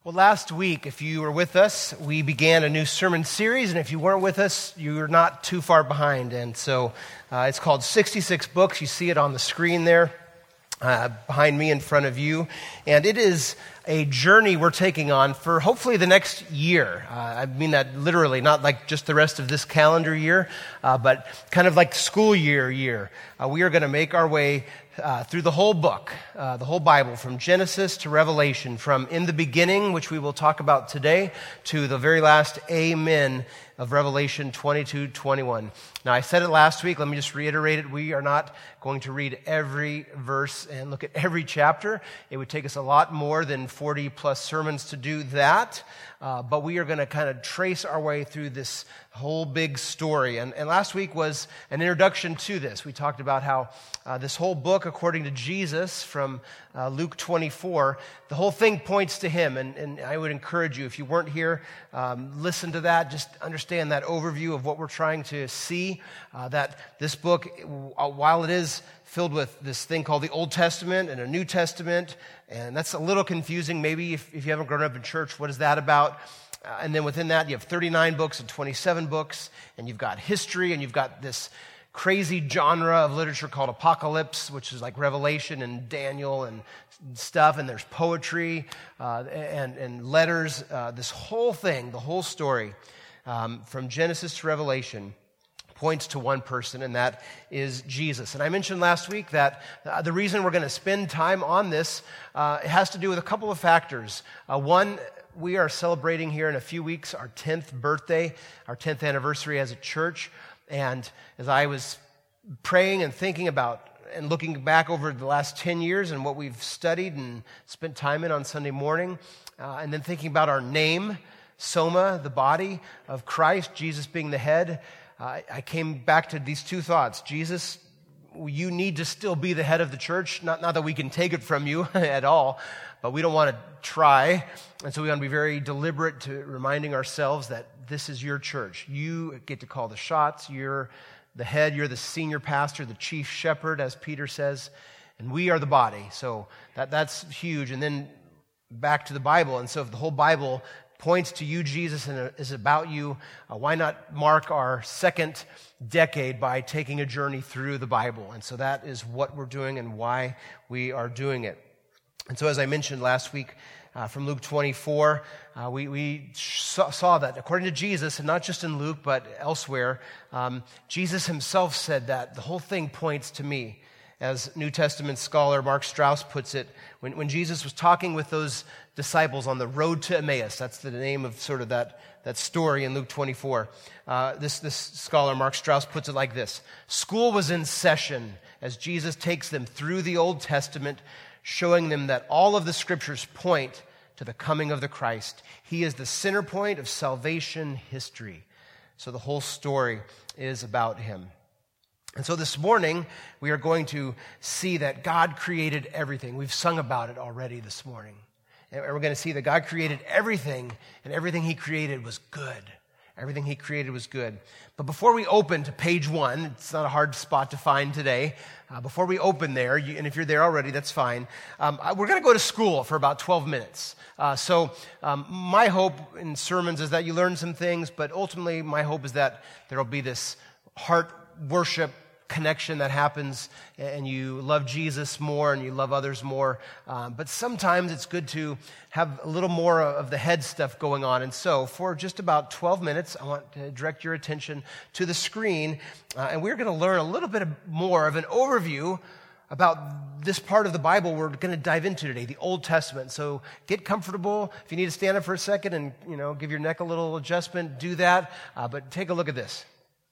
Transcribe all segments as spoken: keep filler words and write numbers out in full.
Well, last week, if you were with us, we began a new sermon series, and if you weren't with us, you're not too far behind. And so uh, it's called sixty-six Books. You see it on the screen there, uh, behind me, in front of you. And it is a journey we're taking on for hopefully the next year. Uh, I mean that literally, not like just the rest of this calendar year, uh, but kind of like school year year. Uh, we are going to make our way Uh, through the whole book, uh, the whole Bible, from Genesis to Revelation, from in the beginning, which we will talk about today, to the very last amen of Revelation twenty-two twenty-one. Now, I said it last week. Let me just reiterate it. We are not going to read every verse and look at every chapter. It would take us a lot more than forty plus sermons to do that. Uh, but we are going to kind of trace our way through this whole big story. And, and last week was an introduction to this. We talked about how uh, this whole book, according to Jesus, from uh, Luke twenty-four, the whole thing points to him. And, and I would encourage you, if you weren't here, um, listen to that. Just understand that overview of what we're trying to see. Uh, that this book, while it is filled with this thing called the Old Testament and a New Testament, and that's a little confusing maybe if, if you haven't grown up in church. What is that about? Uh, and then within that, you have thirty-nine books and twenty-seven books, and you've got history, and you've got this crazy genre of literature called apocalypse, which is like Revelation and Daniel and stuff, and there's poetry uh, and, and letters. Uh, this whole thing, the whole story, um, from Genesis to Revelation, points to one person, and that is Jesus. And I mentioned last week that uh, the reason we're going to spend time on this uh, it has to do with a couple of factors. Uh, one, we are celebrating here in a few weeks our tenth birthday, our tenth anniversary as a church. And as I was praying and thinking about and looking back over the last ten years and what we've studied and spent time in on Sunday morning, uh, and then thinking about our name, Soma, the body of Christ, Jesus being the head, uh, I came back to these two thoughts. Jesus, you need to still be the head of the church. Not, not that we can take it from you at all, but we don't want to try. And so we want to be very deliberate to reminding ourselves that this is your church. You get to call the shots. You're the head. You're the senior pastor, the chief shepherd, as Peter says. And we are the body. So that, that's huge. And then back to the Bible. And so if the whole Bible points to you, Jesus, and is about you, uh, why not mark our second decade by taking a journey through the Bible? And so that is what we're doing and why we are doing it. And so as I mentioned last week, uh, from Luke twenty-four, uh, we, we saw, saw that according to Jesus, and not just in Luke, but elsewhere, um, Jesus himself said that the whole thing points to me. As New Testament scholar Mark Strauss puts it, when, when Jesus was talking with those disciples on the road to Emmaus, that's the name of sort of that, that story in Luke twenty-four, uh, this, this scholar Mark Strauss puts it like this: school was in session as Jesus takes them through the Old Testament, showing them that all of the scriptures point to the coming of the Christ. He is the center point of salvation history. So the whole story is about him. And so this morning, we are going to see that God created everything. We've sung about it already this morning. And we're going to see that God created everything, and everything he created was good. Everything he created was good. But before we open to page one, it's not a hard spot to find today. Uh, before we open there, you, and if you're there already, that's fine. Um, we're going to go to school for about twelve minutes. Uh, so um, my hope in sermons is that you learn some things, but ultimately my hope is that there will be this heart worship connection that happens, and you love Jesus more and you love others more. Um, but sometimes it's good to have a little more of the head stuff going on. And so for just about twelve minutes, I want to direct your attention to the screen, uh, and we're going to learn a little bit more of an overview about this part of the Bible we're going to dive into today, the Old Testament. So get comfortable. If you need to stand up for a second and, you know, give your neck a little adjustment, do that. Uh, but take a look at this.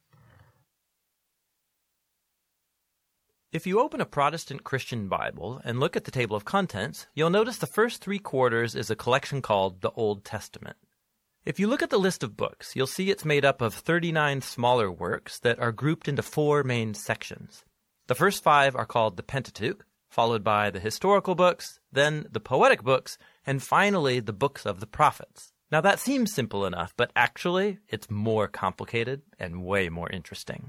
If you open a Protestant Christian Bible and look at the table of contents, you'll notice the first three quarters is a collection called the Old Testament. If you look at the list of books, you'll see it's made up of thirty-nine smaller works that are grouped into four main sections. The first five are called the Pentateuch, followed by the historical books, then the poetic books, and finally the books of the prophets. Now that seems simple enough, but actually it's more complicated and way more interesting.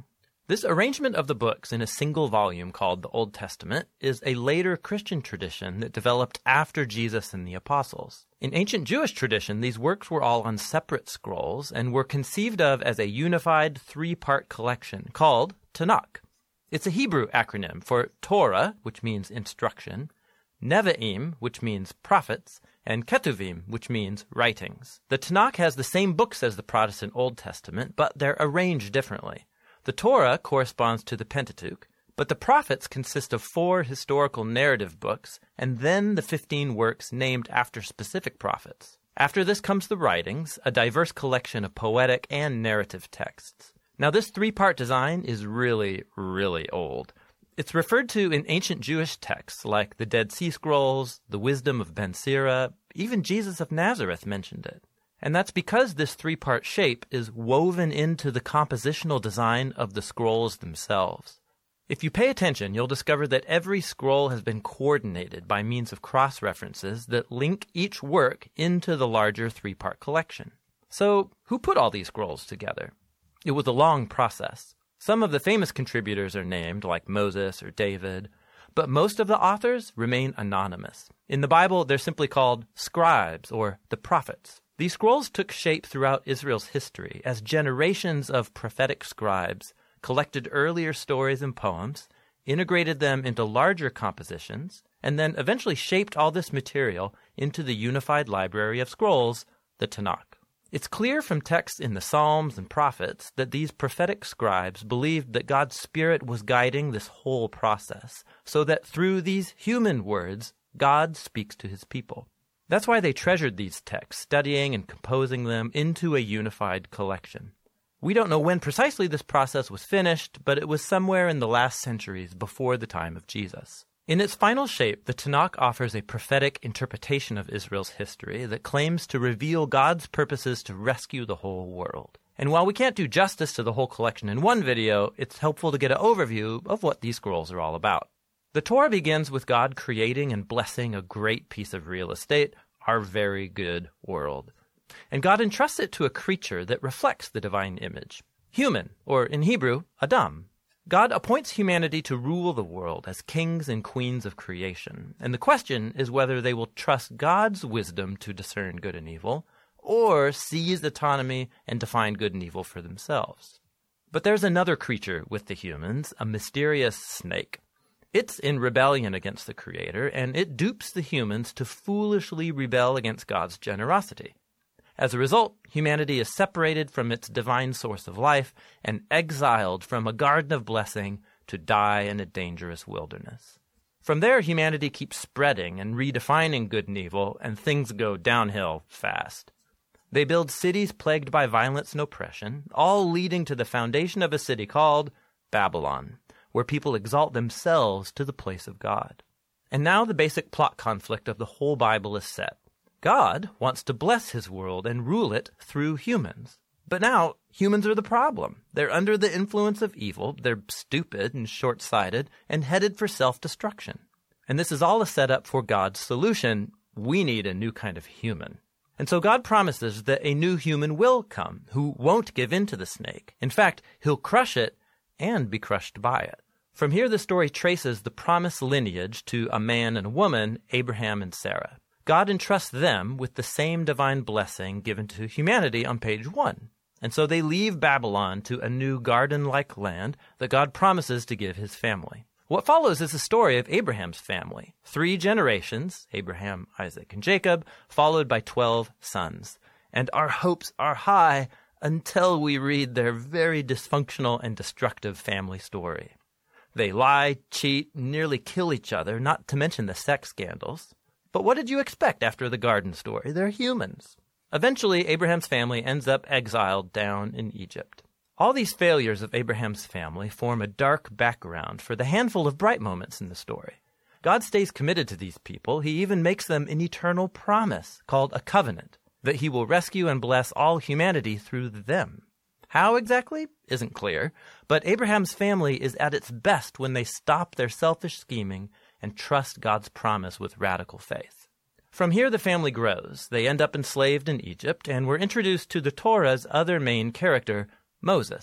This arrangement of the books in a single volume called the Old Testament is a later Christian tradition that developed after Jesus and the apostles. In ancient Jewish tradition, these works were all on separate scrolls and were conceived of as a unified three-part collection called Tanakh. It's a Hebrew acronym for Torah, which means instruction, Nevi'im, which means prophets, and Ketuvim, which means writings. The Tanakh has the same books as the Protestant Old Testament, but they're arranged differently. The Torah corresponds to the Pentateuch, but the prophets consist of four historical narrative books and then the fifteen works named after specific prophets. After this comes the writings, a diverse collection of poetic and narrative texts. Now, this three-part design is really, really old. It's referred to in ancient Jewish texts like the Dead Sea Scrolls, the Wisdom of Ben Sira, even Jesus of Nazareth mentioned it. And that's because this three-part shape is woven into the compositional design of the scrolls themselves. If you pay attention, you'll discover that every scroll has been coordinated by means of cross-references that link each work into the larger three-part collection. So, who put all these scrolls together? It was a long process. Some of the famous contributors are named, like Moses or David, but most of the authors remain anonymous. In the Bible, they're simply called scribes or the prophets. These scrolls took shape throughout Israel's history as generations of prophetic scribes collected earlier stories and poems, integrated them into larger compositions, and then eventually shaped all this material into the unified library of scrolls, the Tanakh. It's clear from texts in the Psalms and Prophets that these prophetic scribes believed that God's Spirit was guiding this whole process, so that through these human words, God speaks to his people. That's why they treasured these texts, studying and composing them into a unified collection. We don't know when precisely this process was finished, but it was somewhere in the last centuries before the time of Jesus. In its final shape, the Tanakh offers a prophetic interpretation of Israel's history that claims to reveal God's purposes to rescue the whole world. And while we can't do justice to the whole collection in one video, it's helpful to get an overview of what these scrolls are all about. The Torah begins with God creating and blessing a great piece of real estate, our very good world. And God entrusts it to a creature that reflects the divine image, human, or in Hebrew, Adam. God appoints humanity to rule the world as kings and queens of creation, and the question is whether they will trust God's wisdom to discern good and evil, or seize autonomy and define good and evil for themselves. But there's another creature with the humans, a mysterious snake. It's in rebellion against the Creator, and it dupes the humans to foolishly rebel against God's generosity. As a result, humanity is separated from its divine source of life and exiled from a garden of blessing to die in a dangerous wilderness. From there, humanity keeps spreading and redefining good and evil, and things go downhill fast. They build cities plagued by violence and oppression, all leading to the foundation of a city called Babylon, where people exalt themselves to the place of God. And now the basic plot conflict of the whole Bible is set. God wants to bless his world and rule it through humans. But now, humans are the problem. They're under the influence of evil, they're stupid and short-sighted, and headed for self-destruction. And this is all a setup for God's solution. We need a new kind of human. And so God promises that a new human will come, who won't give in to the snake. In fact, he'll crush it and be crushed by it. From here, the story traces the promised lineage to a man and a woman, Abraham and Sarah. God entrusts them with the same divine blessing given to humanity on page one. And so they leave Babylon to a new garden-like land that God promises to give his family. What follows is the story of Abraham's family. Three generations, Abraham, Isaac, and Jacob, followed by twelve sons. And our hopes are high until we read their very dysfunctional and destructive family story. They lie, cheat, nearly kill each other, not to mention the sex scandals. But what did you expect after the garden story? They're humans. Eventually, Abraham's family ends up exiled down in Egypt. All these failures of Abraham's family form a dark background for the handful of bright moments in the story. God stays committed to these people. He even makes them an eternal promise called a covenant, that he will rescue and bless all humanity through them. How exactly isn't clear, but Abraham's family is at its best when they stop their selfish scheming and trust God's promise with radical faith. From here, the family grows. They end up enslaved in Egypt, and we're introduced to the Torah's other main character, Moses.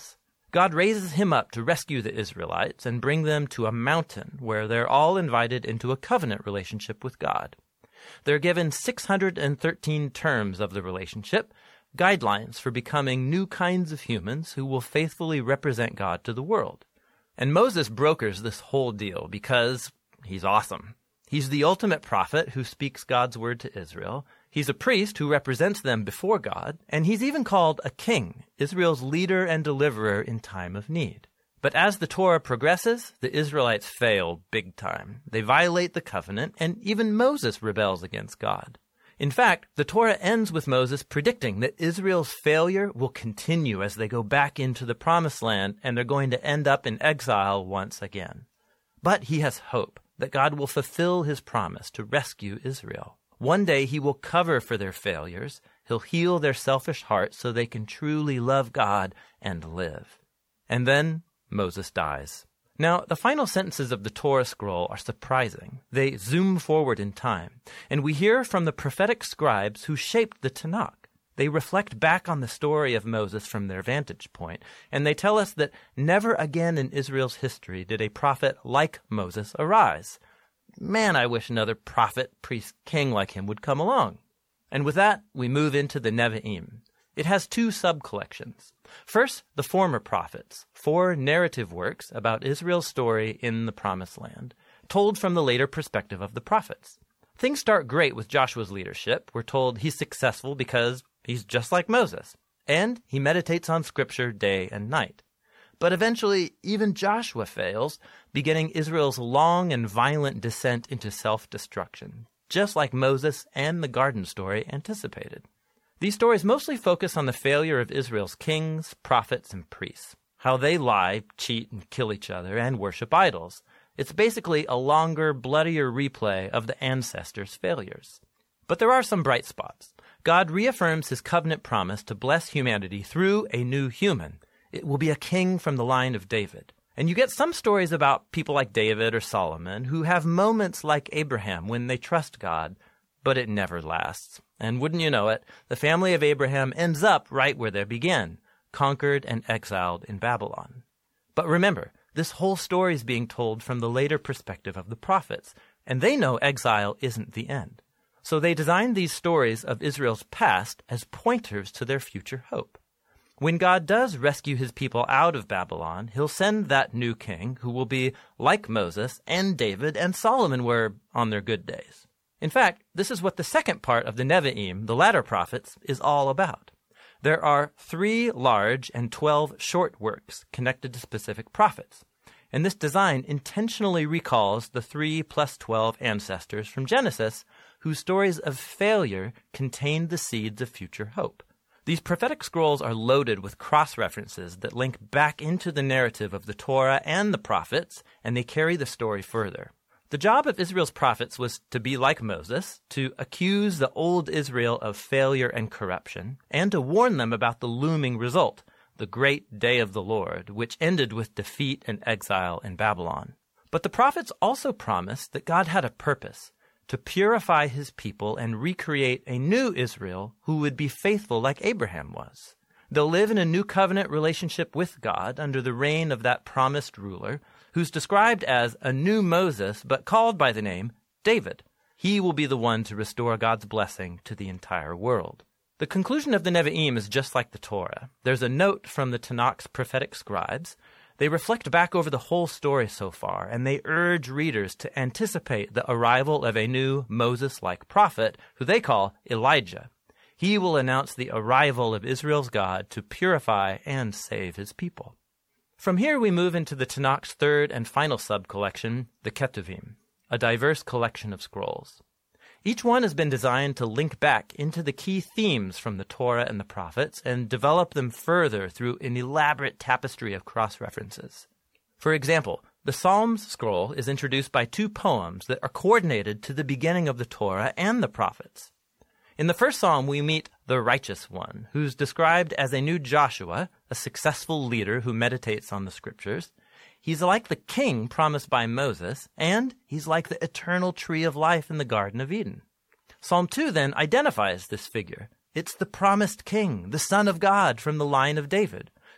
God raises him up to rescue the Israelites and bring them to a mountain where they're all invited into a covenant relationship with God. They're given six hundred thirteen terms of the relationship, guidelines for becoming new kinds of humans who will faithfully represent God to the world. And Moses brokers this whole deal because he's awesome. He's the ultimate prophet who speaks God's word to Israel. He's a priest who represents them before God, and he's even called a king, Israel's leader and deliverer in time of need. But as the Torah progresses, the Israelites fail big time. They violate the covenant, and even Moses rebels against God. In fact, the Torah ends with Moses predicting that Israel's failure will continue as they go back into the Promised Land, and they're going to end up in exile once again. But he has hope that God will fulfill his promise to rescue Israel. One day he will cover for their failures. He'll heal their selfish hearts so they can truly love God and live. And then Moses dies. Now, the final sentences of the Torah scroll are surprising. They zoom forward in time, and we hear from the prophetic scribes who shaped the Tanakh. They reflect back on the story of Moses from their vantage point, and they tell us that never again in Israel's history did a prophet like Moses arise. Man, I wish another prophet, priest, king like him would come along. And with that, we move into the Nevi'im. It has two sub-collections. First, the former prophets, four narrative works about Israel's story in the Promised Land, told from the later perspective of the prophets. Things start great with Joshua's leadership. We're told he's successful because he's just like Moses, and he meditates on Scripture day and night. But eventually, even Joshua fails, beginning Israel's long and violent descent into self-destruction, just like Moses and the garden story anticipated. These stories mostly focus on the failure of Israel's kings, prophets, and priests, how they lie, cheat, and kill each other, and worship idols. It's basically a longer, bloodier replay of the ancestors' failures. But there are some bright spots. God reaffirms his covenant promise to bless humanity through a new human. It will be a king from the line of David. And you get some stories about people like David or Solomon who have moments like Abraham when they trust God, but it never lasts. And wouldn't you know it, the family of Abraham ends up right where they began, conquered and exiled in Babylon. But remember, this whole story is being told from the later perspective of the prophets, and they know exile isn't the end. So they designed these stories of Israel's past as pointers to their future hope. When God does rescue his people out of Babylon, he'll send that new king who will be like Moses and David and Solomon were on their good days. In fact, this is what the second part of the Nevi'im, the latter prophets, is all about. There are three large and twelve short works connected to specific prophets. And this design intentionally recalls the three plus twelve ancestors from Genesis whose stories of failure contained the seeds of future hope. These prophetic scrolls are loaded with cross-references that link back into the narrative of the Torah and the prophets, and they carry the story further. The job of Israel's prophets was to be like Moses, to accuse the old Israel of failure and corruption, and to warn them about the looming result, the great day of the Lord, which ended with defeat and exile in Babylon. But the prophets also promised that God had a purpose, to purify his people and recreate a new Israel who would be faithful like Abraham was. They'll live in a new covenant relationship with God under the reign of that promised ruler, who's described as a new Moses, but called by the name David. He will be the one to restore God's blessing to the entire world. The conclusion of the Nevi'im is just like the Torah. There's a note from the Tanakh's prophetic scribes. They reflect back over the whole story so far, and they urge readers to anticipate the arrival of a new Moses-like prophet, who they call Elijah. He will announce the arrival of Israel's God to purify and save his people. From here we move into the Tanakh's third and final sub-collection, the Ketuvim, a diverse collection of scrolls. Each one has been designed to link back into the key themes from the Torah and the prophets and develop them further through an elaborate tapestry of cross-references. For example, the Psalms scroll is introduced by two poems that are coordinated to the beginning of the Torah and the prophets. In the first psalm, we meet the righteous one, who's described as a new Joshua, a successful leader who meditates on the scriptures. He's like the king promised by Moses, and he's like the eternal tree of life in the Garden of Eden. Psalm two then identifies this figure. It's the promised king, the Son of God from the line of David,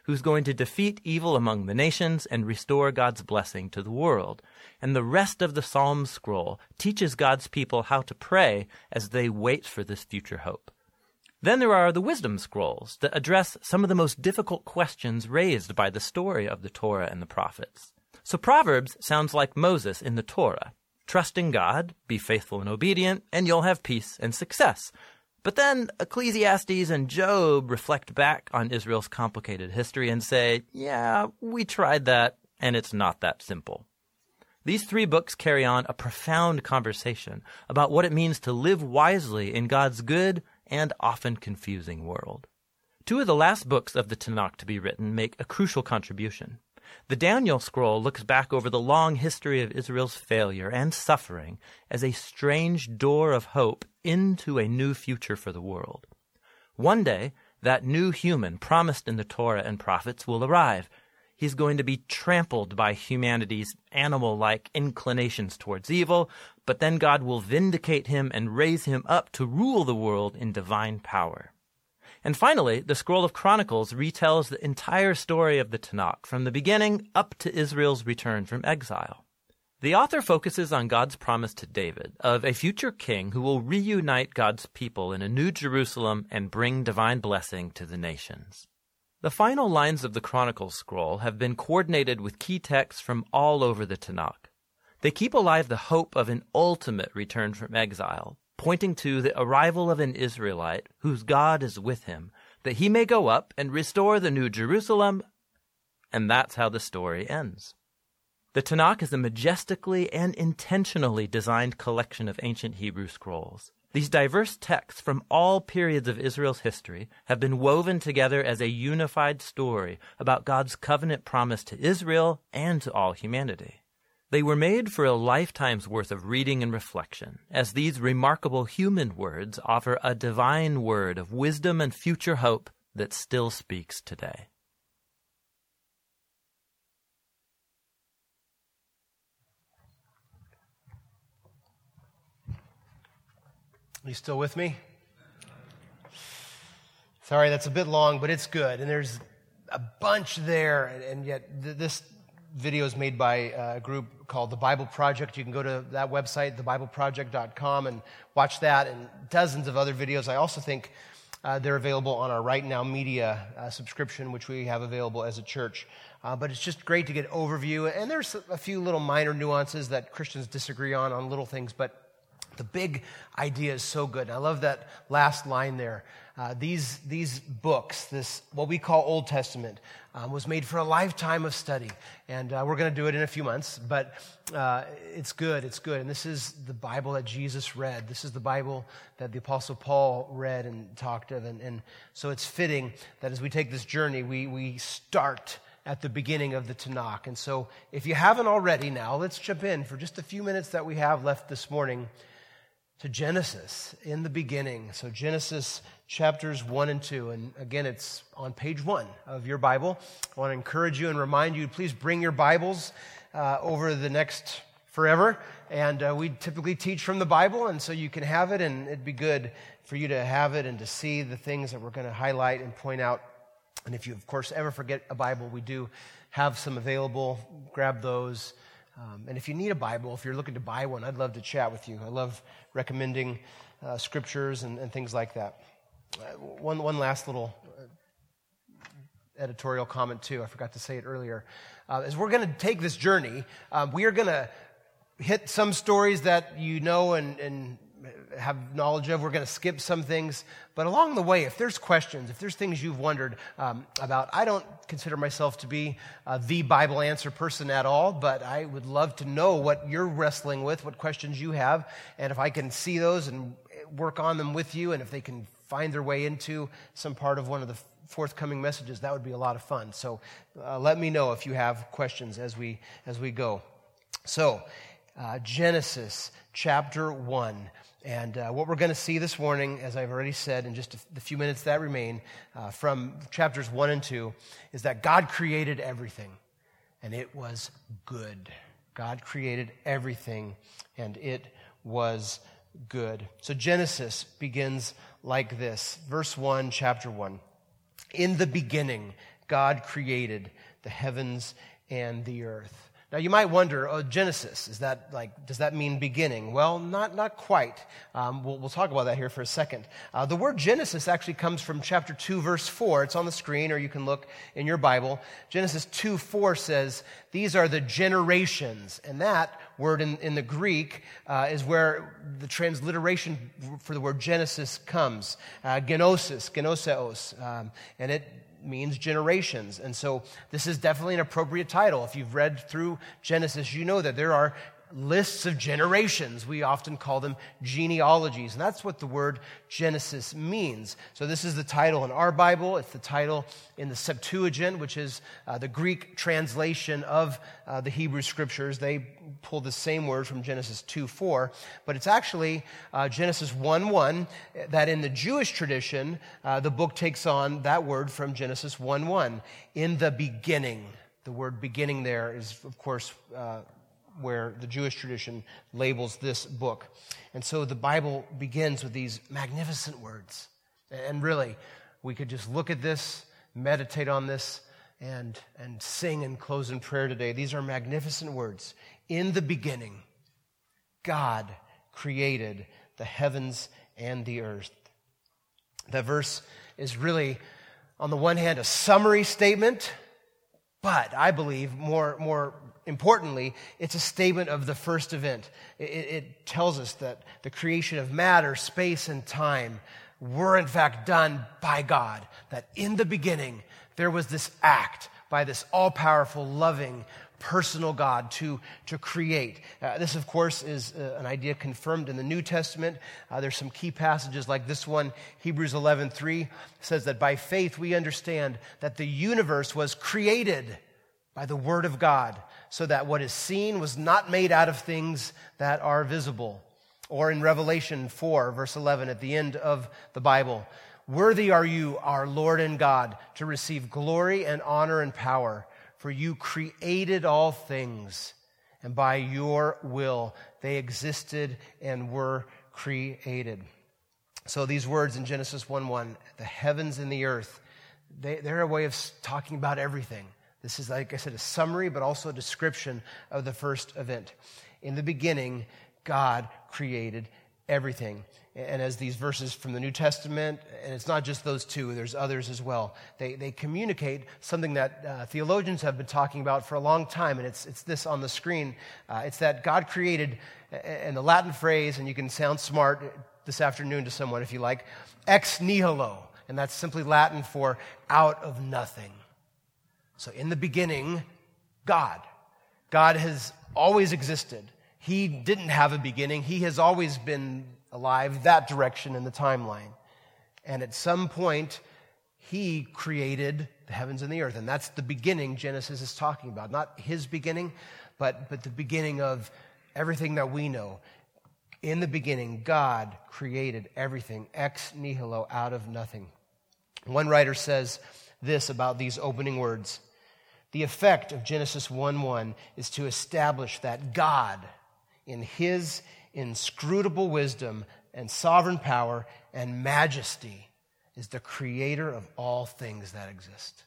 who's going to defeat evil among the nations and restore God's blessing to the world. And the rest of the Psalm scroll teaches God's people how to pray as they wait for this future hope. Then there are the wisdom scrolls that address some of the most difficult questions raised by the story of the Torah and the prophets. So Proverbs sounds like Moses in the Torah. Trust in God, be faithful and obedient, and you'll have peace and success. But then Ecclesiastes and Job reflect back on Israel's complicated history and say, yeah, we tried that, and it's not that simple. These three books carry on a profound conversation about what it means to live wisely in God's good and often confusing world. Two of the last books of the Tanakh to be written make a crucial contribution. The Daniel scroll looks back over the long history of Israel's failure and suffering as a strange door of hope into a new future for the world. One day, that new human promised in the Torah and prophets will arrive. He's going to be trampled by humanity's animal-like inclinations towards evil, but then God will vindicate him and raise him up to rule the world in divine power. And finally, the Scroll of Chronicles retells the entire story of the Tanakh, from the beginning up to Israel's return from exile. The author focuses on God's promise to David of a future king who will reunite God's people in a new Jerusalem and bring divine blessing to the nations. The final lines of the Chronicles scroll have been coordinated with key texts from all over the Tanakh. They keep alive the hope of an ultimate return from exile, pointing to the arrival of an Israelite whose God is with him, that he may go up and restore the new Jerusalem, and that's how the story ends. The Tanakh is a majestically and intentionally designed collection of ancient Hebrew scrolls. These diverse texts from all periods of Israel's history have been woven together as a unified story about God's covenant promise to Israel and to all humanity. They were made for a lifetime's worth of reading and reflection, as these remarkable human words offer a divine word of wisdom and future hope that still speaks today. Are you still with me? Sorry, that's a bit long, but it's good. And there's a bunch there, and, and yet th- this video is made by a group called The Bible Project. You can go to that website, the bible project dot com, and watch that and dozens of other videos. I also think uh, they're available on our Right Now Media uh, subscription, which we have available as a church. Uh, but it's just great to get overview. And there's a few little minor nuances that Christians disagree on, on little things, but the big idea is so good. And I love that last line there. Uh, these these books, this what we call Old Testament, um, was made for a lifetime of study. And uh, we're going to do it in a few months, but uh, it's good, it's good. And this is the Bible that Jesus read. This is the Bible that the Apostle Paul read and talked of. And, and so it's fitting that as we take this journey, we we start at the beginning of the Tanakh. And so if you haven't already now, let's jump in for just a few minutes that we have left this morning to Genesis, in the beginning. So Genesis chapters one and two. And again, it's on page one of your Bible. I want to encourage you and remind you, please bring your Bibles uh, over the next forever. And uh, we typically teach from the Bible, and so you can have it, and it'd be good for you to have it and to see the things that we're going to highlight and point out. And if you, of course, ever forget a Bible, we do have some available. Grab those. Um, and if you need a Bible, if you're looking to buy one, I'd love to chat with you. I love recommending uh, scriptures and, and things like that. Uh, one one last little uh, editorial comment, too. I forgot to say it earlier. Uh, as we're going to take this journey, um, we are going to hit some stories that you know and, and have knowledge of. We're going to skip some things. But along the way, if there's questions, if there's things you've wondered um, about, I don't consider myself to be uh, the Bible answer person at all, but I would love to know what you're wrestling with, what questions you have, and if I can see those and work on them with you, and if they can find their way into some part of one of the forthcoming messages, that would be a lot of fun. So uh, let me know if you have questions as we as we go. So uh, Genesis chapter one. And uh, what we're going to see this morning, as I've already said, in just a, the few minutes that remain, uh, from chapters one and two, is that God created everything, and it was good. God created everything, and it was good. So Genesis begins like this. Verse one, chapter one. In the beginning, God created the heavens and the earth. Now you might wonder, oh, Genesis, is that like, does that mean beginning? Well, not not quite. Um, we'll, we'll talk about that here for a second. Uh, the word Genesis actually comes from chapter two, verse four. It's on the screen, or you can look in your Bible. Genesis two, four says, these are the generations. And that word in, in the Greek uh, is where the transliteration for the word Genesis comes. Uh, genosis, genoseos. Um, and it means generations. And so this is definitely an appropriate title. If you've read through Genesis, you know that there are lists of generations. We often call them genealogies. And that's what the word Genesis means. So this is the title in our Bible. It's the title in the Septuagint, which is uh, the Greek translation of uh, the Hebrew Scriptures. They pull the same word from Genesis two four. But it's actually uh, Genesis one one, that in the Jewish tradition, uh, the book takes on that word from Genesis one one. In the beginning. The word beginning there is, of course, uh, where the Jewish tradition labels this book. And so the Bible begins with these magnificent words. And really, we could just look at this, meditate on this, and, and sing and close in prayer today. These are magnificent words. In the beginning, God created the heavens and the earth. That verse is really, on the one hand, a summary statement, but I believe more, more importantly, it's a statement of the first event. It, it tells us that the creation of matter, space, and time were in fact done by God. That in the beginning, there was this act by this all-powerful, loving, personal God to, to create. Uh, this, of course, is uh, an idea confirmed in the New Testament. Uh, there's some key passages like this one. Hebrews eleven three says that by faith we understand that the universe was created by the word of God, so that what is seen was not made out of things that are visible. Or in Revelation four, verse eleven, at the end of the Bible, worthy are you, our Lord and God, to receive glory and honor and power, for you created all things, and by your will they existed and were created. So these words in Genesis one one, the heavens and the earth, they, they're a way of talking about everything. This is, like I said, a summary, but also a description of the first event. In the beginning, God created everything. And as these verses from the New Testament, and it's not just those two, there's others as well, they, they communicate something that uh, theologians have been talking about for a long time, and it's, it's this on the screen. Uh, it's that God created, and the Latin phrase, and you can sound smart this afternoon to someone if you like, ex nihilo, and that's simply Latin for out of nothing. So in the beginning, God. God has always existed. He didn't have a beginning. He has always been alive that direction in the timeline. And at some point, he created the heavens and the earth. And that's the beginning Genesis is talking about. Not his beginning, but, but the beginning of everything that we know. In the beginning, God created everything ex nihilo, out of nothing. One writer says this about these opening words. The effect of Genesis one one is to establish that God, in his inscrutable wisdom and sovereign power and majesty, is the creator of all things that exist.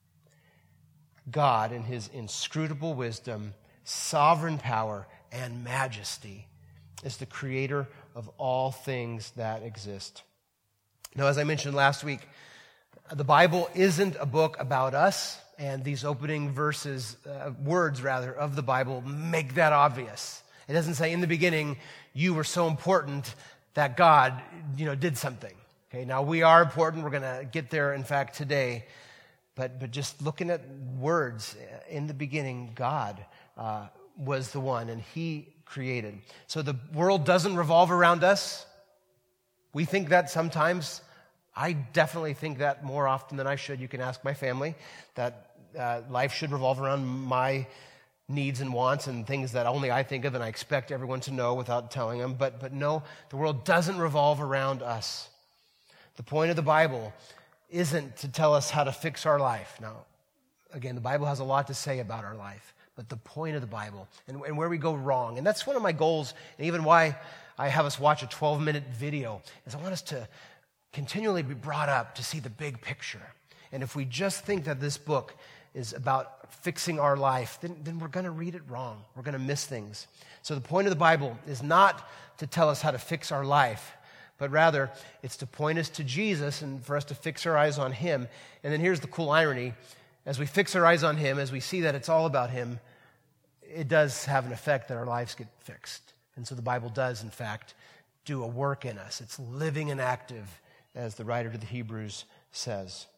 God, in his inscrutable wisdom, sovereign power, and majesty, is the creator of all things that exist. Now, as I mentioned last week, the Bible isn't a book about us. And these opening verses, uh, words rather, of the Bible make that obvious. It doesn't say in the beginning, you were so important that God, you know, did something. Okay, now we are important. We're going to get there, in fact, today. But but just looking at words, in the beginning, God uh, was the one, and he created. So the world doesn't revolve around us. We think that sometimes. I definitely think that more often than I should. You can ask my family that uh, life should revolve around my needs and wants and things that only I think of and I expect everyone to know without telling them. But, but no, the world doesn't revolve around us. The point of the Bible isn't to tell us how to fix our life. Now, again, the Bible has a lot to say about our life. But the point of the Bible and, and where we go wrong, and that's one of my goals, and even why I have us watch a twelve-minute video, is I want us to continually be brought up to see the big picture. And if we just think that this book is about fixing our life, then, then we're going to read it wrong. We're going to miss things. So the point of the Bible is not to tell us how to fix our life, but rather it's to point us to Jesus and for us to fix our eyes on him. And then here's the cool irony. As we fix our eyes on him, as we see that it's all about him, it does have an effect that our lives get fixed. And so the Bible does, in fact, do a work in us. It's living and active, as the writer to the Hebrews says.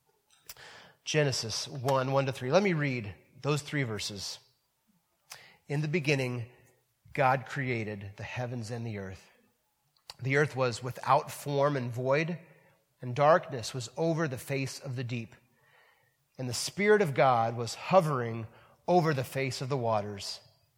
Genesis one, one to three. Let me read those three verses. In the beginning, God created the heavens and the earth. The earth was without form and void, and darkness was over the face of the deep. And the Spirit of God was hovering over the face of the waters.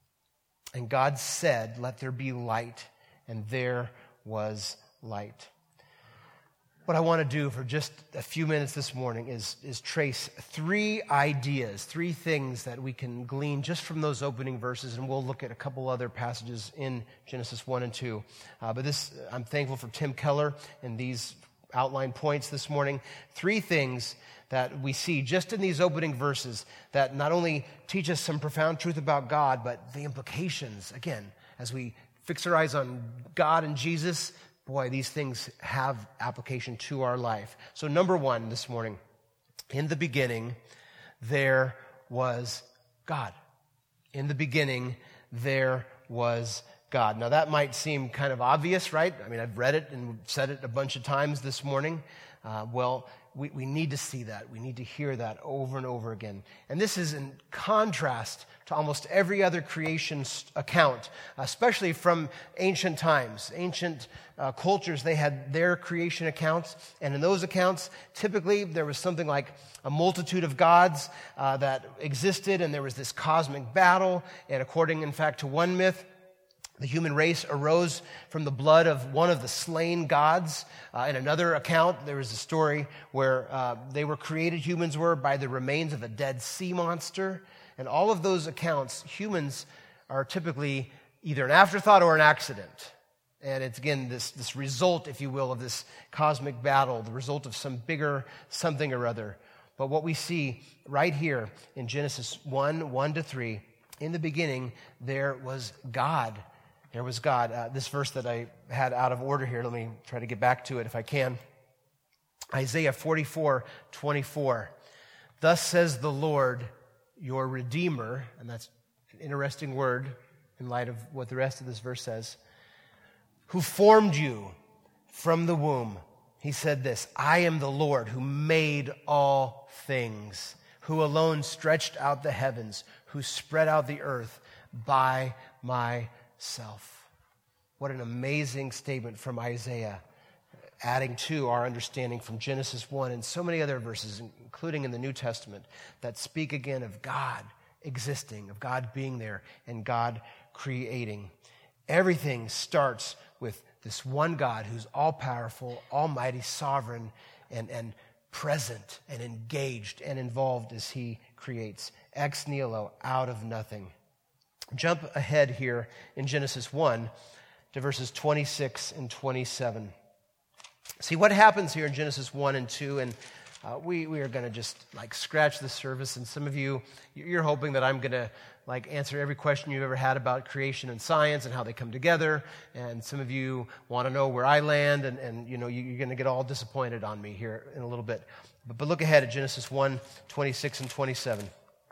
And God said, "Let there be light," and there was light. What I want to do for just a few minutes this morning is, is trace three ideas, three things that we can glean just from those opening verses, and we'll look at a couple other passages in Genesis one and two. Uh, but this, I'm thankful for Tim Keller and these outline points this morning. Three things that we see just in these opening verses that not only teach us some profound truth about God, but the implications, again, as we fix our eyes on God and Jesus, boy, these things have application to our life. So number one this morning, in the beginning, there was God. In the beginning, there was God. Now that might seem kind of obvious, right? I mean, I've read it and said it a bunch of times this morning. Uh, well, we, we need to see that. We need to hear that over and over again. And this is in contrast to almost every other creation account, especially from ancient times. Ancient uh, cultures, they had their creation accounts. And in those accounts, typically there was something like a multitude of gods uh, that existed, and there was this cosmic battle. And according, in fact, to one myth, the human race arose from the blood of one of the slain gods. Uh, in another account, there was a story where uh, they were created, humans were, by the remains of a dead sea monster. And all of those accounts, humans are typically either an afterthought or an accident. And it's, again, this, this result, if you will, of this cosmic battle, the result of some bigger something or other. But what we see right here in Genesis one, one to three, in the beginning, there was God. There was God. Uh, this verse that I had out of order here, let me try to get back to it if I can. Isaiah forty-four, twenty-four. Thus says the Lord, your Redeemer, and that's an interesting word in light of what the rest of this verse says, who formed you from the womb. He said this, I am the Lord who made all things, who alone stretched out the heavens, who spread out the earth by myself. Self. What an amazing statement from Isaiah, adding to our understanding from Genesis one and so many other verses, including in the New Testament, that speak again of God existing, of God being there, and God creating. Everything starts with this one God who's all-powerful, almighty, sovereign, and, and present, and engaged, and involved as he creates. Ex nihilo, out of nothing. Jump ahead here in Genesis one to verses twenty-six and twenty-seven. See what happens here in Genesis one and two, and uh, we, we are going to just like scratch the surface, and some of you, you're hoping that I'm going to like answer every question you've ever had about creation and science and how they come together, and some of you want to know where I land, and, and you know, you, you're going to get all disappointed on me here in a little bit. But, but look ahead at Genesis one, twenty-six and twenty-seven.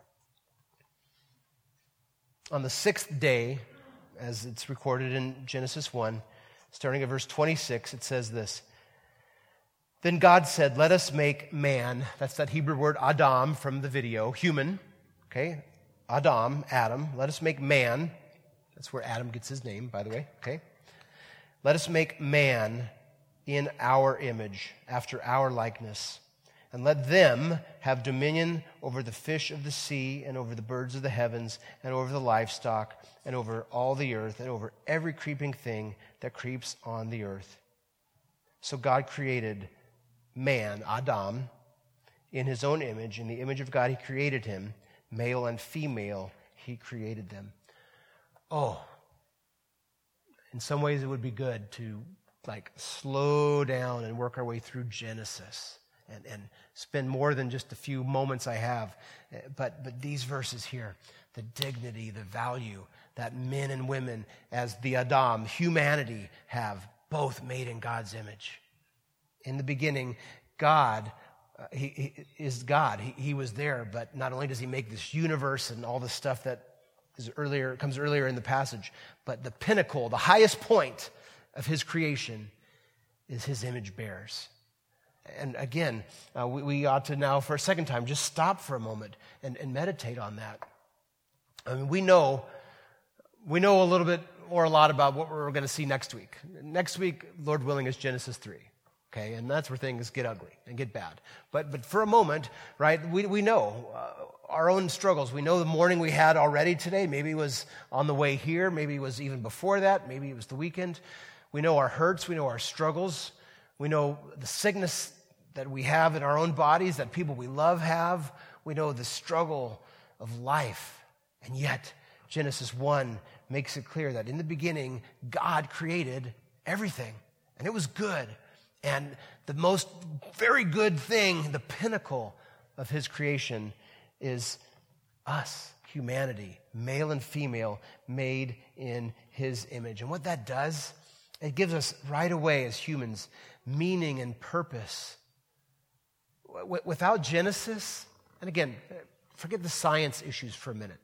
On the sixth day, as it's recorded in Genesis one, starting at verse twenty-six, it says this. Then God said, let us make man, that's that Hebrew word Adam from the video, human, okay? Adam, Adam, let us make man. That's where Adam gets his name, by the way, okay? Let us make man in our image, after our likeness. And let them have dominion over the fish of the sea, and over the birds of the heavens, and over the livestock, and over all the earth, and over every creeping thing that creeps on the earth. So God created man, Adam, in his own image. In the image of God he created him. Male and female he created them. Oh, in some ways it would be good to like slow down and work our way through Genesis and, and spend more than just a few moments I have. But, but these verses here, the dignity, the value that men and women as the Adam, humanity, have, both made in God's image. In the beginning, God uh, he, he is God. He, he was there, but not only does he make this universe and all the stuff that is earlier comes earlier in the passage, but the pinnacle, the highest point of his creation is his image bearers. And again, uh, we, we ought to now, for a second time, just stop for a moment and, and meditate on that. I mean, we know, we know a little bit or a lot about what we're going to see next week. Next week, Lord willing, is Genesis three. Okay, and that's where things get ugly and get bad. But but for a moment, right, we, we know uh, our own struggles. We know the morning we had already today. Maybe it was on the way here. Maybe it was even before that. Maybe it was the weekend. We know our hurts. We know our struggles. We know the sickness that we have in our own bodies, that people we love have. We know the struggle of life. And yet, Genesis one makes it clear that in the beginning, God created everything. And it was good. And the most very good thing, the pinnacle of his creation, is us, humanity, male and female, made in his image. And what that does, it gives us right away as humans meaning and purpose. W- without Genesis, and again, forget the science issues for a minute.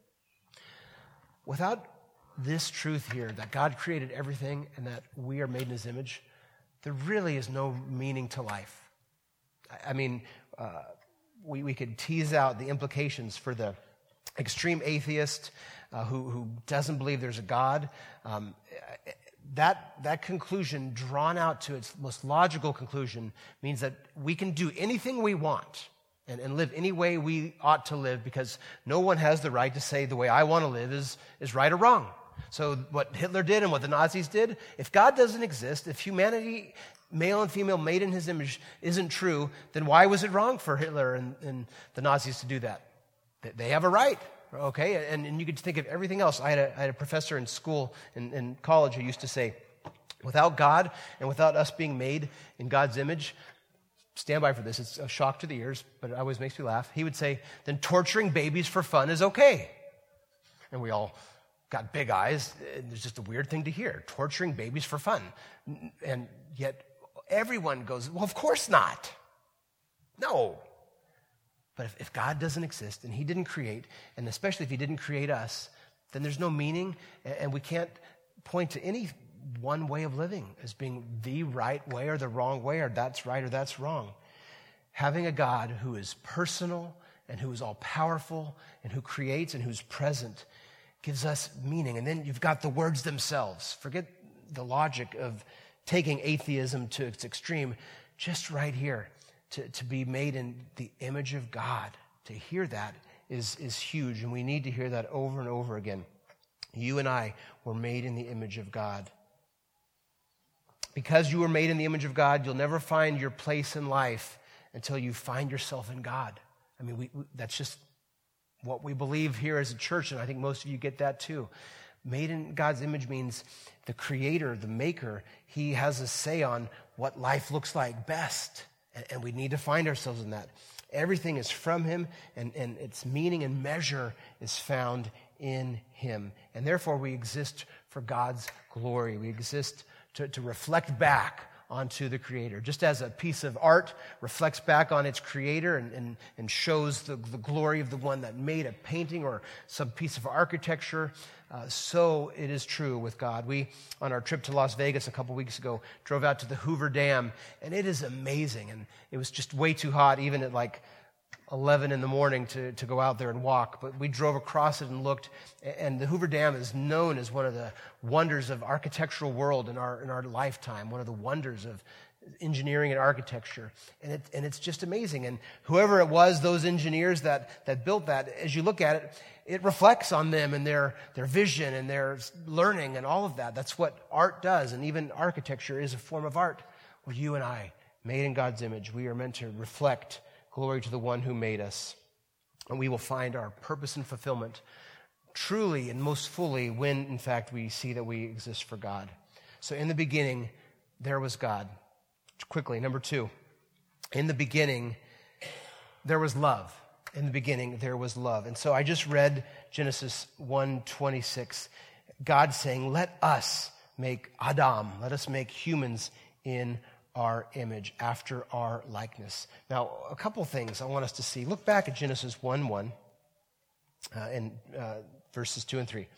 Without this truth here, that God created everything and that we are made in his image, there really is no meaning to life. I mean, uh, we, we could tease out the implications for the extreme atheist uh, who, who doesn't believe there's a God. Um, that, that conclusion, drawn out to its most logical conclusion, means that we can do anything we want and, and live any way we ought to live, because no one has the right to say the way I want to live is, is right or wrong. So what Hitler did and what the Nazis did, if God doesn't exist, if humanity, male and female, made in his image, isn't true, then why was it wrong for Hitler and, and the Nazis to do that? They have a right, okay? And, and you could think of everything else. I had a, I had a professor in school, in, in college, who used to say, without God and without us being made in God's image, stand by for this, it's a shock to the ears, but it always makes me laugh. He would say, then torturing babies for fun is okay. And we all got big eyes. It's just a weird thing to hear. Torturing babies for fun. And yet everyone goes, well, of course not. No. But if, if God doesn't exist and he didn't create, and especially if he didn't create us, then there's no meaning, and we can't point to any one way of living as being the right way or the wrong way, or that's right or that's wrong. Having a God who is personal and who is all-powerful and who creates and who's present gives us meaning. And then you've got the words themselves. Forget the logic of taking atheism to its extreme. Just right here, to, to be made in the image of God, to hear that is, is huge, and we need to hear that over and over again. You and I were made in the image of God. Because you were made in the image of God, you'll never find your place in life until you find yourself in God. I mean, we, we, that's just what we believe here as a church, and I think most of you get that too. Made in God's image means the creator, the maker, he has a say on what life looks like best, and, and we need to find ourselves in that. Everything is from him, and, and its meaning and measure is found in him. And therefore we exist for God's glory. We exist to, to reflect back onto the creator. Just as a piece of art reflects back on its creator and, and, and shows the, the glory of the one that made a painting or some piece of architecture, uh, so it is true with God. We, on our trip to Las Vegas a couple weeks ago, drove out to the Hoover Dam, and it is amazing. And it was just way too hot, even at like eleven in the morning to, to go out there and walk. But we drove across it and looked, and the Hoover Dam is known as one of the wonders of architectural world in our in our lifetime, one of the wonders of engineering and architecture. And it and it's just amazing. And whoever it was, those engineers that that built that, as you look at it, it reflects on them and their their vision and their learning and all of that. That's what art does, and even architecture is a form of art. Well, you and I, made in God's image, we are meant to reflect glory to the one who made us. And we will find our purpose and fulfillment truly and most fully when, in fact, we see that we exist for God. So in the beginning, there was God. Quickly, number two, In the beginning, there was love. In the beginning, there was love. And so I just read Genesis one twenty-six, God saying, let us make Adam, let us make humans in our image, after our likeness. Now, a couple things I want us to see. Look back at Genesis one one, uh, and uh, verses two and three.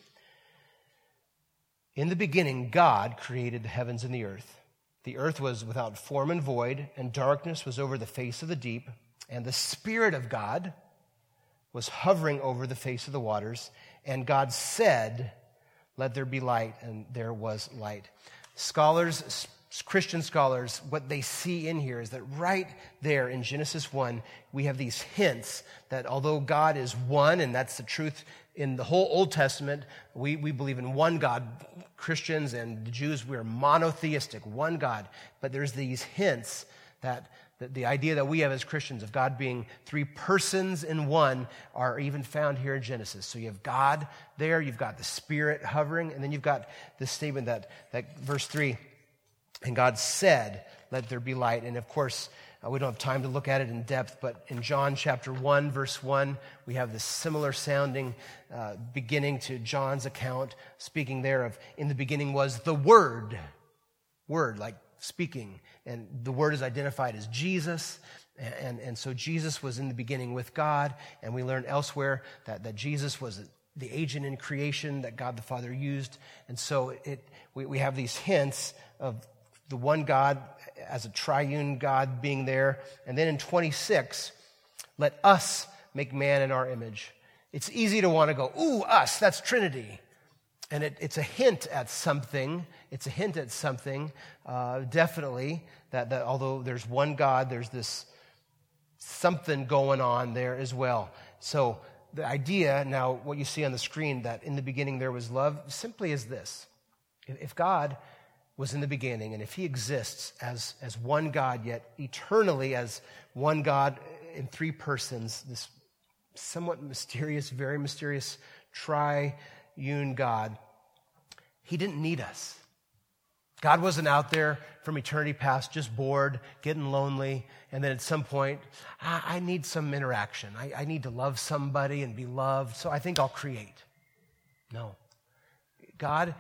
In the beginning, God created the heavens and the earth. The earth was without form and void, and darkness was over the face of the deep, and the Spirit of God was hovering over the face of the waters, and God said, let there be light, and there was light. Scholars, Christian scholars, what they see in here is that right there in Genesis one, we have these hints that although God is one, and that's the truth in the whole Old Testament, we, we believe in one God. Christians and the Jews, we're monotheistic, one God. But there's these hints that the, the idea that we have as Christians of God being three persons in one are even found here in Genesis. So you have God there, you've got the Spirit hovering, and then you've got this statement that, that verse three, and God said, let there be light. And of course, uh, we don't have time to look at it in depth, but in John chapter one, verse one, we have this similar sounding uh, beginning to John's account, speaking there of, in the beginning was the Word. Word, like speaking. And the Word is identified as Jesus. And, and, and so Jesus was in the beginning with God. And we learn elsewhere that, that Jesus was the agent in creation that God the Father used. And so it we, we have these hints of the one God as a triune God being there. And then in twenty-six, let us make man in our image. It's easy to want to go, ooh, us, that's Trinity. And it, it's a hint at something. It's a hint at something, uh, definitely, that, that although there's one God, there's this something going on there as well. So the idea, now what you see on the screen, that in the beginning there was love, simply is this. If God was in the beginning, and if he exists as, as one God, yet eternally as one God in three persons, this somewhat mysterious, very mysterious triune God, he didn't need us. God wasn't out there from eternity past just bored, getting lonely, and then at some point, I, I need some interaction. I, I need to love somebody and be loved, so I think I'll create. No. God,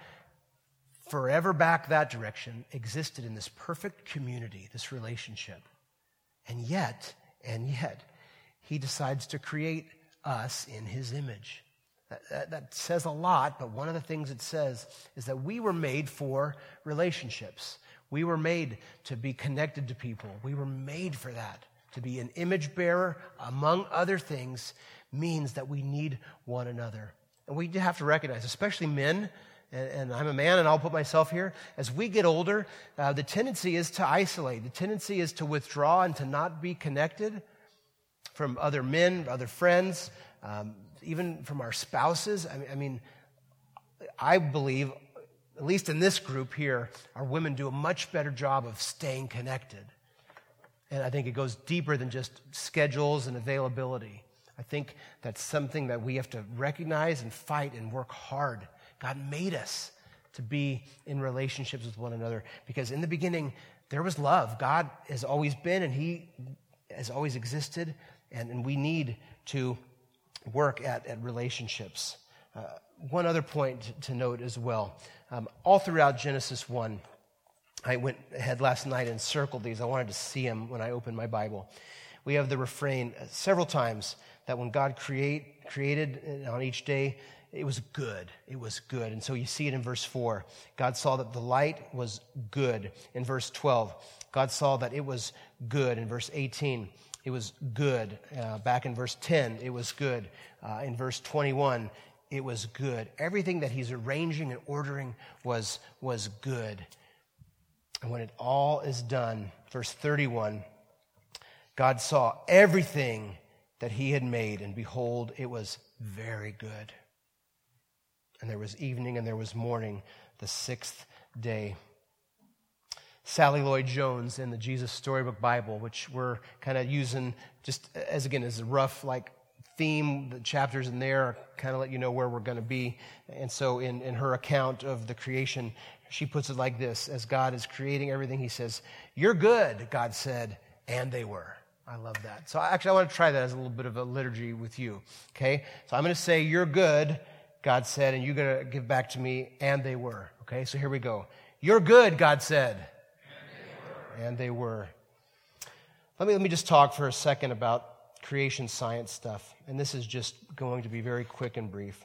forever back that direction, existed in this perfect community, this relationship. And yet, and yet, he decides to create us in his image. That, that, that says a lot, but one of the things it says is that we were made for relationships. We were made to be connected to people. We were made for that. To be an image bearer, among other things, means that we need one another. And we have to recognize, especially men, and I'm a man and I'll put myself here, as we get older, uh, the tendency is to isolate. The tendency is to withdraw and to not be connected from other men, other friends, um, even from our spouses. I mean, I mean, I believe, at least in this group here, our women do a much better job of staying connected. And I think it goes deeper than just schedules and availability. I think that's something that we have to recognize and fight and work hard. God made us to be in relationships with one another because in the beginning, there was love. God has always been and he has always existed, and, and we need to work at, at relationships. Uh, one other point to, to note as well. Um, all throughout Genesis one, I went ahead last night and circled these. I wanted to see them when I opened my Bible. We have the refrain several times that when God create, created on each day, it was good. It was good. And so you see it in verse four. God saw that the light was good. In verse twelve, God saw that it was good. In verse eighteen, it was good. Uh, back in verse ten, it was good. Uh, in verse twenty-one, it was good. Everything that he's arranging and ordering was, was good. And when it all is done, verse thirty-one, God saw everything that he had made, and behold, it was very good. And there was evening and there was morning, the sixth day. Sally Lloyd Jones in the Jesus Storybook Bible, which we're kind of using just as, again, as a rough like theme. The chapters in there kind of let you know where we're going to be. And so in, in her account of the creation, she puts it like this. As God is creating everything, he says, "You're good," God said, and they were. I love that. So actually, I want to try that as a little bit of a liturgy with you, okay? So I'm going to say, you're good, God said, and you're going to give back to me, and they were, okay? So here we go. You're good, God said. And they were. And they were. Let me, let me just talk for a second about creation science stuff, and this is just going to be very quick and brief.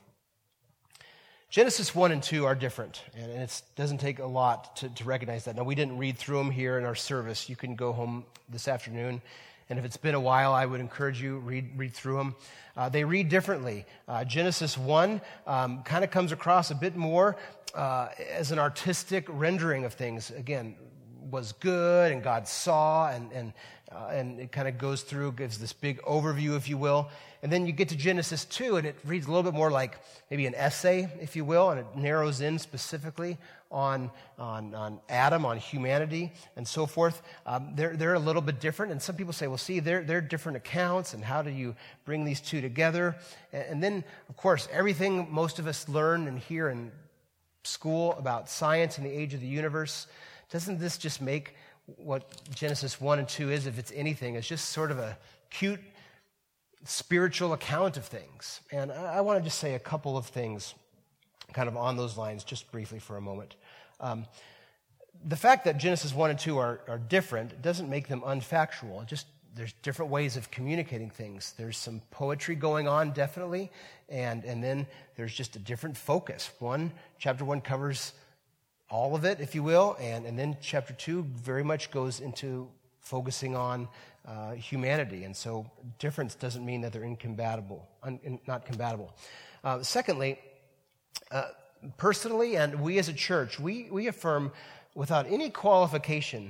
Genesis one and two are different, and it doesn't take a lot to, to recognize that. Now, we didn't read through them here in our service. You can go home this afternoon, and if it's been a while, I would encourage you, read read through them. Uh, they read differently. Uh, Genesis one um, kind of comes across a bit more uh, as an artistic rendering of things. Again, was good, and God saw, and and uh, and it kind of goes through, gives this big overview, if you will. And then you get to Genesis two, and it reads a little bit more like maybe an essay, if you will, and it narrows in specifically on on, on Adam, on humanity, and so forth. Um, they're they're a little bit different, and some people say, well, see, they're they're different accounts, and how do you bring these two together? And, and then, of course, everything most of us learn and hear in school about science and the age of the universe. Doesn't this just make what Genesis one and two is, if it's anything, it's just sort of a cute spiritual account of things? And I, I want to just say a couple of things kind of on those lines just briefly for a moment. Um, the fact that Genesis one and two are, are different doesn't make them unfactual. It just there's different ways of communicating things. There's some poetry going on, definitely, and, and then there's just a different focus. One, chapter one covers all of it, if you will, and, and then chapter two very much goes into focusing on uh, humanity, and so difference doesn't mean that they're incompatible, un, in, not compatible. Uh, secondly, uh, personally, and we as a church, we, we affirm without any qualification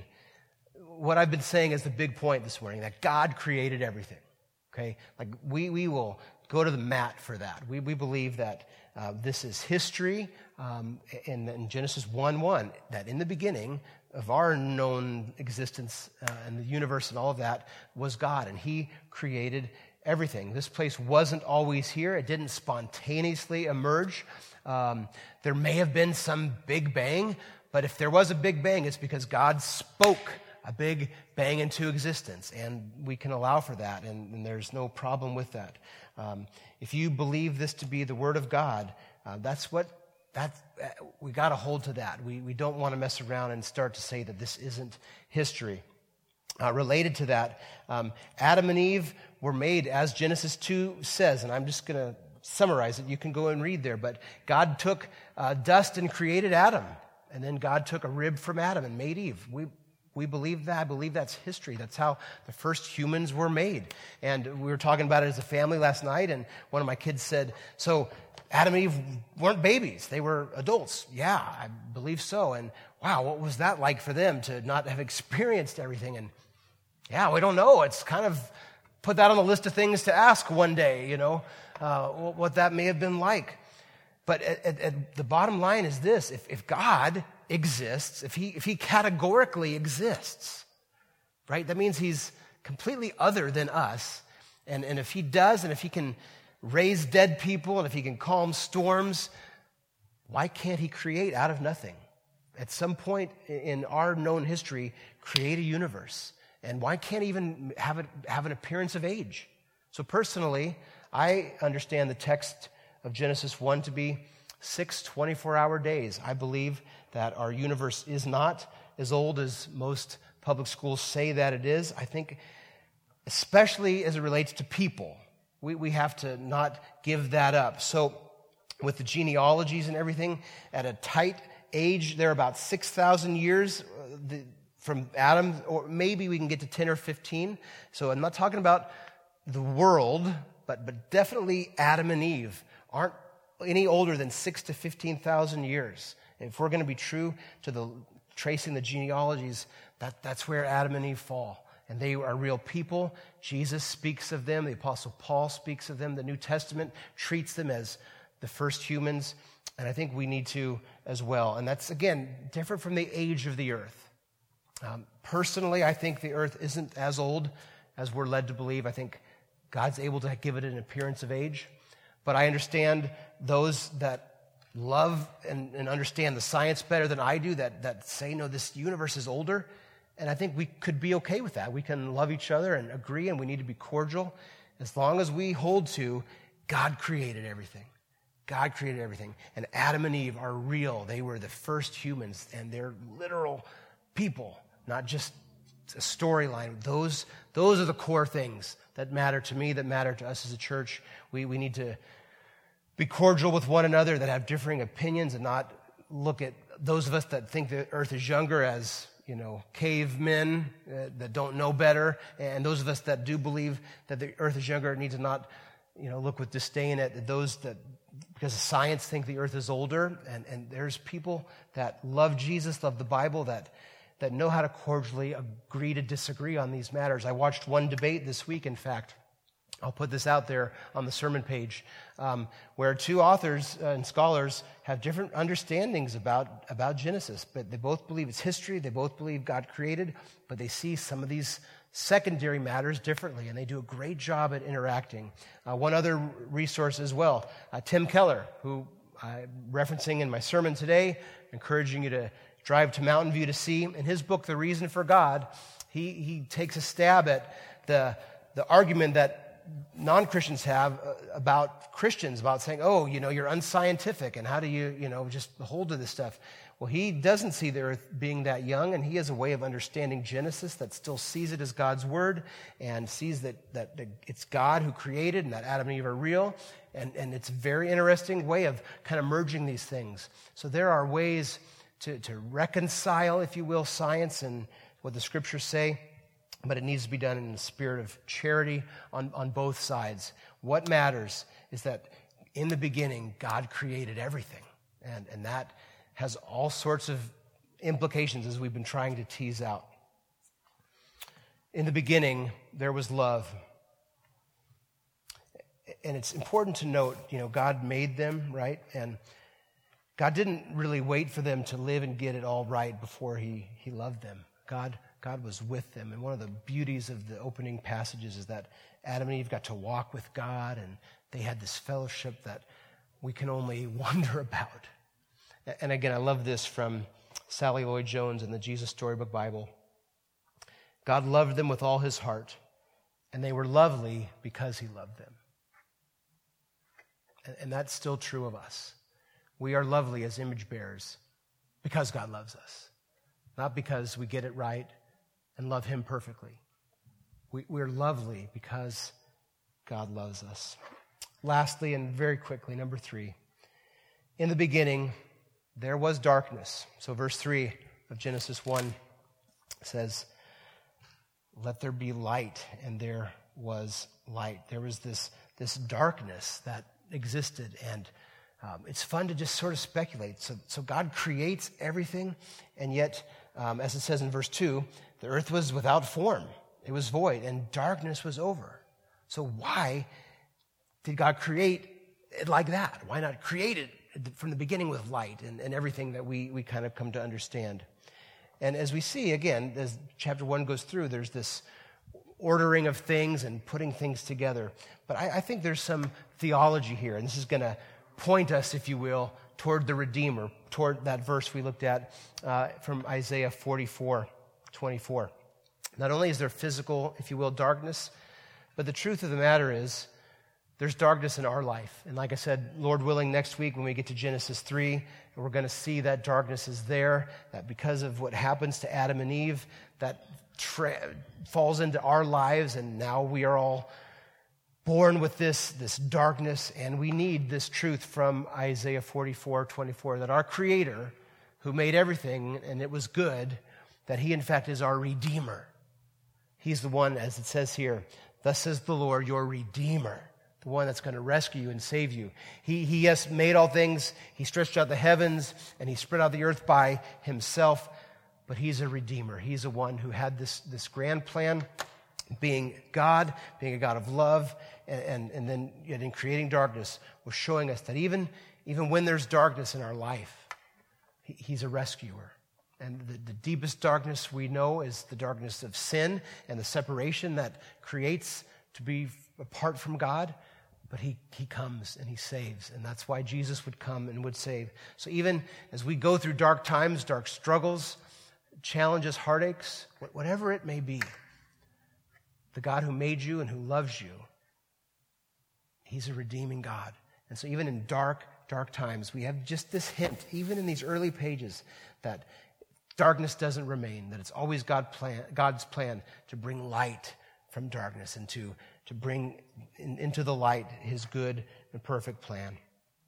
what I've been saying is the big point this morning, that God created everything, okay? Like, we, we will go to the mat for that. We, we believe that uh, this is history, um, in, in Genesis one one, that in the beginning of our known existence uh, and the universe and all of that was God, and He created everything. This place wasn't always here. It didn't spontaneously emerge. Um, there may have been some big bang, but if there was a big bang, it's because God spoke a big bang into existence, and we can allow for that, and, and there's no problem with that. Um, if you believe this to be the Word of God, uh, that's what that's, uh, we got to hold to that. We we don't want to mess around and start to say that this isn't history. Uh, related to that, um, Adam and Eve were made, as Genesis two says, and I'm just going to summarize it. You can go and read there, but God took uh, dust and created Adam, and then God took a rib from Adam and made Eve. We We believe that. I believe that's history. That's how the first humans were made. And we were talking about it as a family last night, and one of my kids said, so Adam and Eve weren't babies. They were adults. Yeah, I believe so. And wow, what was that like for them to not have experienced everything? And yeah, we don't know. It's kind of put that on the list of things to ask one day, you know, uh, what that may have been like. But at, at, at the bottom line is this: if, if God exists, if he if he categorically exists, right, that means he's completely other than us. And, and if he does, and if he can raise dead people, and if he can calm storms, why can't he create out of nothing? At some point in our known history, create a universe. And why can't he even have it have an appearance of age? So personally, I understand the text of Genesis one to be six twenty-four hour days. I believe that our universe is not as old as most public schools say that it is. I think, especially as it relates to people, we, we have to not give that up. So with the genealogies and everything, at a tight age, they're about six thousand years uh, the, from Adam, or maybe we can get to ten or fifteen. So I'm not talking about the world, but, but definitely Adam and Eve aren't any older than six to fifteen thousand years. If we're going to be true to the tracing the genealogies, that, that's where Adam and Eve fall. And they are real people. Jesus speaks of them. The Apostle Paul speaks of them. The New Testament treats them as the first humans. And I think we need to as well. And that's, again, different from the age of the earth. Um, personally, I think the earth isn't as old as we're led to believe. I think God's able to give it an appearance of age. But I understand those that love and, and understand the science better than I do, that, that say, no, this universe is older. And I think we could be okay with that. We can love each other and agree, and we need to be cordial as long as we hold to God created everything. God created everything. And Adam and Eve are real. They were the first humans, and they're literal people, not just a storyline. Those, those are the core things that matter to me, that matter to us as a church. We, we need to be cordial with one another, that have differing opinions, and not look at those of us that think the earth is younger as, you know, cavemen uh, that don't know better. And those of us that do believe that the earth is younger need to not, you know, look with disdain at those that, because of science, think the earth is older. And, and there's people that love Jesus, love the Bible, that that know how to cordially agree to disagree on these matters. I watched one debate this week, in fact. I'll put this out there on the sermon page, um, where two authors uh, and scholars have different understandings about, about Genesis, but they both believe it's history, they both believe God created, but they see some of these secondary matters differently, and they do a great job at interacting. Uh, one other resource as well, uh, Tim Keller, who I'm referencing in my sermon today, encouraging you to drive to Mountain View to see. In his book, The Reason for God, he, he takes a stab at the, the argument that non-Christians have about Christians, about saying, oh, you know, you're unscientific, and how do you, you know, just hold to this stuff? Well, he doesn't see the earth being that young, and he has a way of understanding Genesis that still sees it as God's word and sees that, that, that it's God who created and that Adam and Eve are real. And, and it's a very interesting way of kind of merging these things. So there are ways to, to reconcile, if you will, science and what the scriptures say, but it needs to be done in the spirit of charity on, on both sides. What matters is that in the beginning, God created everything. And, and that has all sorts of implications as we've been trying to tease out. In the beginning, there was love. And it's important to note, you know, God made them, right? And God didn't really wait for them to live and get it all right before he, he loved them. God God was with them. And one of the beauties of the opening passages is that Adam and Eve got to walk with God, and they had this fellowship that we can only wonder about. And again, I love this from Sally Lloyd-Jones in the Jesus Storybook Bible. God loved them with all his heart, and they were lovely because he loved them. And, and that's still true of us. We are lovely as image bearers because God loves us, not because we get it right and love him perfectly. We, we're lovely because God loves us. Lastly, and very quickly, number three, in the beginning, there was darkness. So verse three of Genesis one says, let there be light, and there was light. There was this, this darkness that existed, and um, it's fun to just sort of speculate. So, so God creates everything, and yet, um, as it says in verse two, the earth was without form. It was void, and darkness was over. So why did God create it like that? Why not create it from the beginning with light and, and everything that we, we kind of come to understand? And as we see, again, as chapter one goes through, there's this ordering of things and putting things together. But I, I think there's some theology here, and this is going to point us, if you will, toward the Redeemer, toward that verse we looked at uh, from Isaiah forty-four twenty-four. Not only is there physical, if you will, darkness, but the truth of the matter is there's darkness in our life. And like I said, Lord willing, next week when we get to Genesis three, we're going to see that darkness is there, that because of what happens to Adam and Eve, that tra- falls into our lives, and now we are all born with this, this darkness, and we need this truth from Isaiah forty-four twenty-four, that our Creator, who made everything and it was good, that he in fact is our Redeemer. He's the one, as it says here, thus says the Lord, your Redeemer, the one that's going to rescue you and save you. He, he has made all things. He stretched out the heavens, and he spread out the earth by himself, but he's a Redeemer. He's the one who had this, this grand plan, being God, being a God of love, and, and, and then yet in creating darkness, was showing us that even, even when there's darkness in our life, he, he's a rescuer. And the, the deepest darkness we know is the darkness of sin and the separation that creates to be apart from God. But he, he comes and he saves. And that's why Jesus would come and would save. So even as we go through dark times, dark struggles, challenges, heartaches, whatever it may be, the God who made you and who loves you, he's a redeeming God. And so even in dark, dark times, we have just this hint, even in these early pages, that darkness doesn't remain, that it's always God plan, God's plan to bring light from darkness and to, to bring in, into the light his good and perfect plan.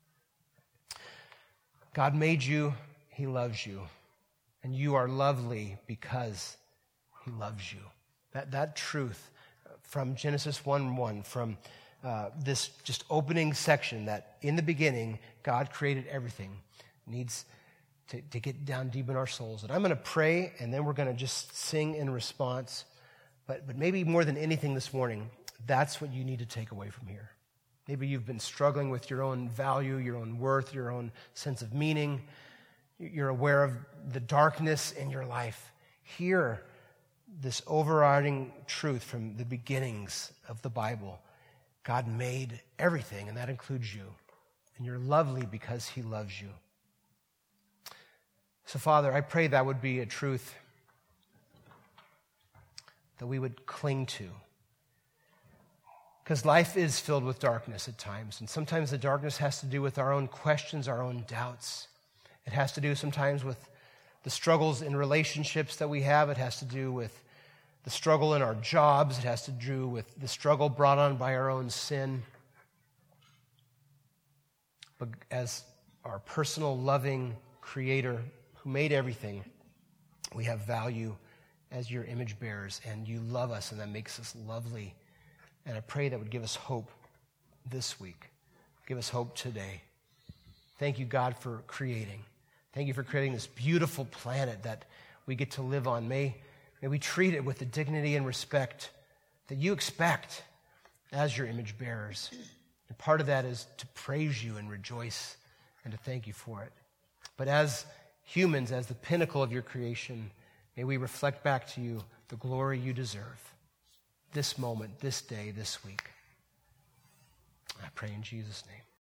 God made you, he loves you, and you are lovely because he loves you. That, that truth from Genesis one one, from uh, this just opening section, that in the beginning God created everything, needs to, to get down deep in our souls. And I'm going to pray, and then we're going to just sing in response. But, but maybe more than anything this morning, that's what you need to take away from here. Maybe you've been struggling with your own value, your own worth, your own sense of meaning. You're aware of the darkness in your life. Hear this overriding truth from the beginnings of the Bible. God made everything, and that includes you. And you're lovely because he loves you. So, Father, I pray that would be a truth that we would cling to. Because life is filled with darkness at times, and sometimes the darkness has to do with our own questions, our own doubts. It has to do sometimes with the struggles in relationships that we have. It has to do with the struggle in our jobs. It has to do with the struggle brought on by our own sin. But as our personal, loving Creator who made everything, we have value as your image bearers, and you love us, and that makes us lovely. And I pray that would give us hope this week. Give us hope today. Thank you, God, for creating. Thank you for creating this beautiful planet that we get to live on. May, may we treat it with the dignity and respect that you expect as your image bearers. And part of that is to praise you and rejoice and to thank you for it. But as humans, as the pinnacle of your creation, may we reflect back to you the glory you deserve. This moment, this day, this week. I pray in Jesus' name.